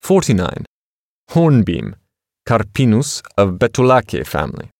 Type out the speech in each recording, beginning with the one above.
49. Hornbeam, Carpinus of Betulaceae family.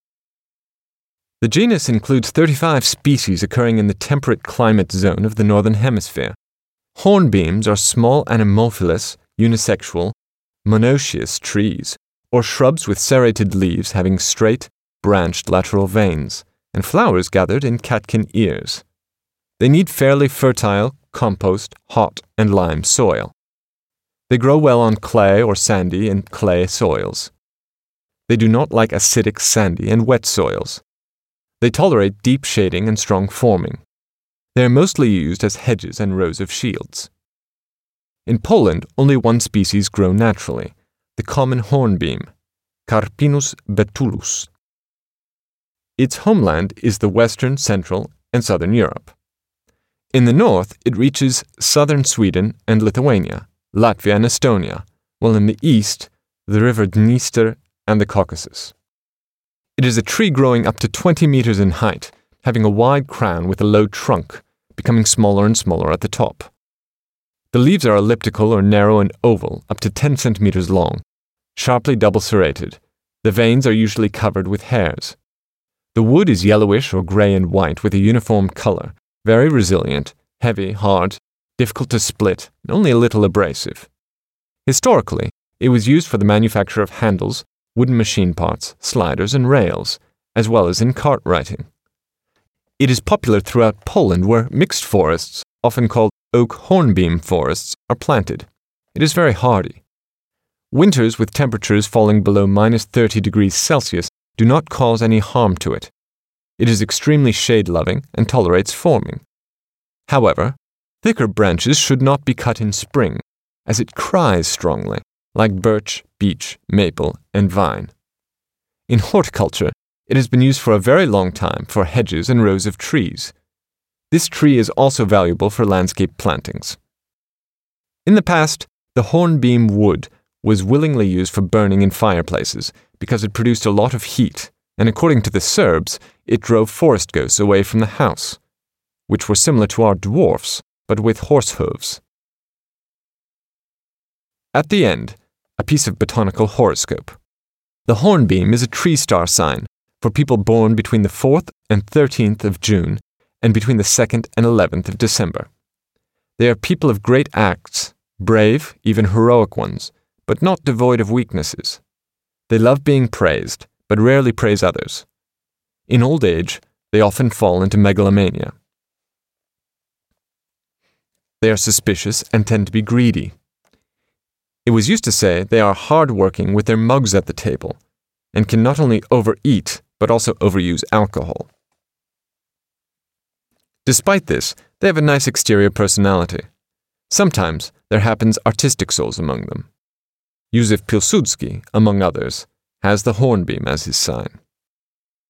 The genus includes 35 species occurring in the temperate climate zone of the Northern Hemisphere. Hornbeams are small anemophilous, unisexual, monoecious trees, or shrubs with serrated leaves having straight, branched lateral veins, and flowers gathered in catkin ears. They need fairly fertile, compost, hot, and lime soil. They grow well on clay or sandy and clay soils. They do not like acidic, sandy, and wet soils. They tolerate deep shading and strong forming. They are mostly used as hedges and rows of shields. In Poland, only one species grow naturally, the common hornbeam, Carpinus betulus. Its homeland is the western, central, and southern Europe. In the north, it reaches southern Sweden and Lithuania, Latvia and Estonia, while in the east, the river Dniester and the Caucasus. It is a tree growing up to 20 meters in height, having a wide crown with a low trunk, becoming smaller and smaller at the top. The leaves are elliptical or narrow and oval, up to 10 centimeters long, sharply double serrated. The veins are usually covered with hairs. The wood is yellowish or gray and white with a uniform color, very resilient, heavy, hard, difficult to split, and only a little abrasive. Historically, it was used for the manufacture of handles, wooden machine parts, sliders, and rails, as well as in cart writing. It is popular throughout Poland where mixed forests, often called oak hornbeam forests, are planted. It is very hardy. Winters with temperatures falling below -30 degrees Celsius do not cause any harm to it. It is extremely shade-loving and tolerates forming. However, thicker branches should not be cut in spring, as it cries strongly, like birch, beech, maple, and vine. In horticulture, it has been used for a very long time for hedges and rows of trees. This tree is also valuable for landscape plantings. In the past, the hornbeam wood was willingly used for burning in fireplaces because it produced a lot of heat, and according to the Serbs, it drove forest ghosts away from the house, which were similar to our dwarfs, but with horse hooves. At the end, a piece of botanical horoscope. The hornbeam is a tree star sign for people born between the 4th and 13th of June and between the 2nd and 11th of December. They are people of great acts, brave, even heroic ones, but not devoid of weaknesses. They love being praised, but rarely praise others. In old age, they often fall into megalomania. They are suspicious and tend to be greedy. It was used to say they are hard-working with their mugs at the table and can not only overeat but also overuse alcohol. Despite this, they have a nice exterior personality. Sometimes there happens artistic souls among them. Józef Pilsudski, among others, has the hornbeam as his sign.